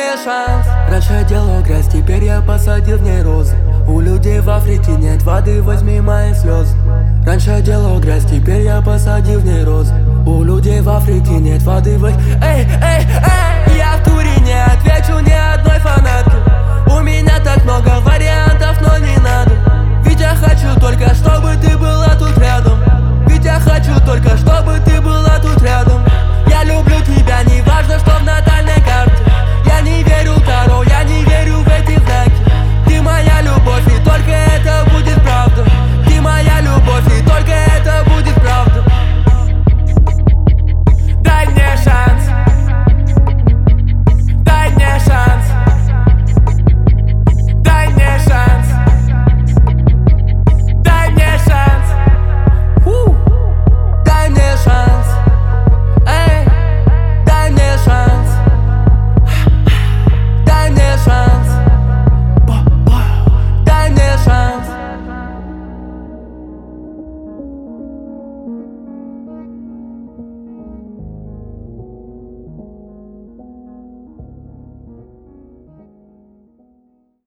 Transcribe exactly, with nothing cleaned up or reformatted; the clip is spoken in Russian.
мне шанс. Раньше я делал грязь, теперь я посадил в ней розы. У людей в Африке нет воды, возьми мои слезы. Раньше я делал грязь, теперь я посадил в ней розы. У людей в Африке нет воды, возьми... Эй, эй, эй, я в туре не отвечу ни одной фанатке. У меня так много вариантов, но не надо. Ведь я хочу только, чтобы ты была тут рядом. Ведь я хочу только, чтобы ты была тут рядом.